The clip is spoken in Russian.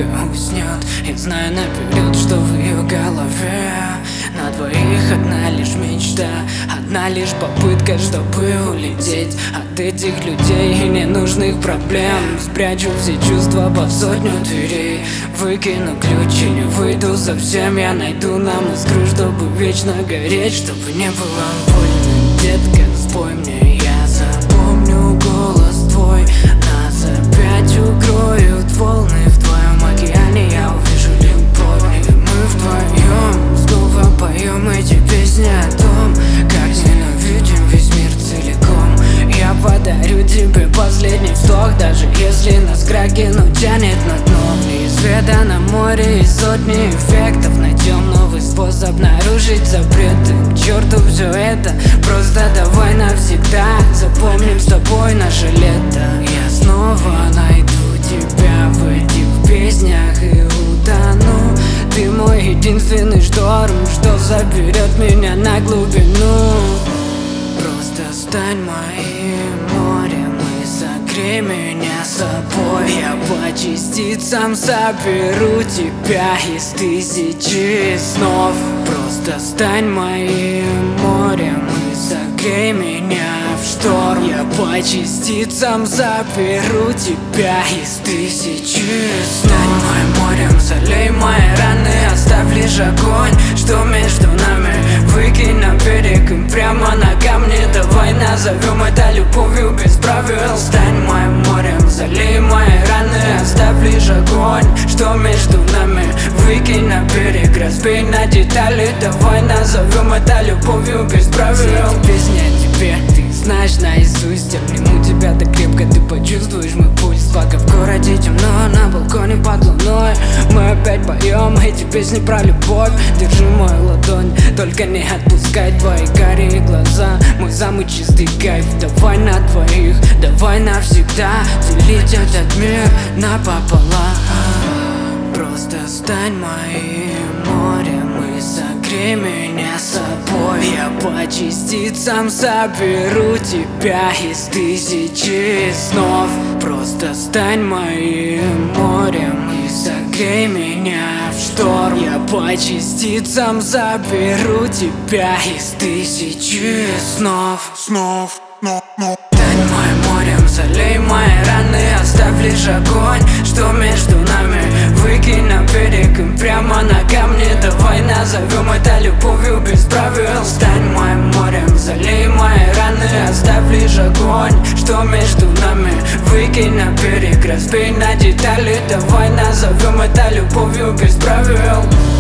немного уснет. Я знаю наперед, что в ее голове на двоих одна лишь мечта, одна лишь попытка, чтобы улететь от этих людей и ненужных проблем. Спрячу все чувства под сотню дверей, выкину ключ и не выйду совсем. Я найду нам искру, чтобы вечно гореть, чтобы не было больно. Детка, спой мне, я запомню голос твой. Нас опять укроют волны, в твоем океане я увижу любовь. И мы вдвоем снова поем эти песни о том, как ненавидим весь мир целиком. Я подарю тебе последний вздох, даже если нас Кракену тянет на дно. И света на море и сотни эффектов, найдем новый способ нарушить запреты. К черту все это, просто давай навсегда запомним с тобой наше лето. Я снова найду тебя в этих песнях и утону. Ты мой единственный шторм, что заберет меня на глубину. Просто стань моим морем и согрей меня собой. Я по частицам соберу тебя из тысячи снов. Просто стань моим морем и согрей меня в шторм. Я по частицам заберу тебя из тысячи снов. Стань моим морем, залей мои раны, оставь лишь огонь, что между нами. Выкинь на берег и прямо на камни. Давай назовем это любовью без правил. Стань моим морем, залей мои раны, оставь лишь огонь, что между нами. Выкинь на берег, разбей на детали. Давай назовем это любовью без правил. Песня о тебе, ты знаешь наизусть. Обниму тебя так крепко, ты почувствуешь мой пульс. Пока в городе темно, на балконе под луной мы опять поем эти песни про любовь. Держи мою ладонь, только не отпускай твои карие глаза. Мой самый чистый кайф, давай на двоих, давай навсегда делить этот мир напополам. Просто стань моим морем и согрей меня собой. Я по частицам соберу тебя из тысячи снов. Просто стань моим морем и согрей меня в шторм. Я по частицам заберу тебя из тысячи снов. Стань моим морем, залей мои раны, оставь лишь огонь, что между нами. Выкинь на берег и прямо на камни. Давай назовем это любовью без правил. Стань моим морем, залей мои раны, оставь лишь огонь, что между нами. Выкинь на берег, разбей на детали. Давай назовем это любовью без правил.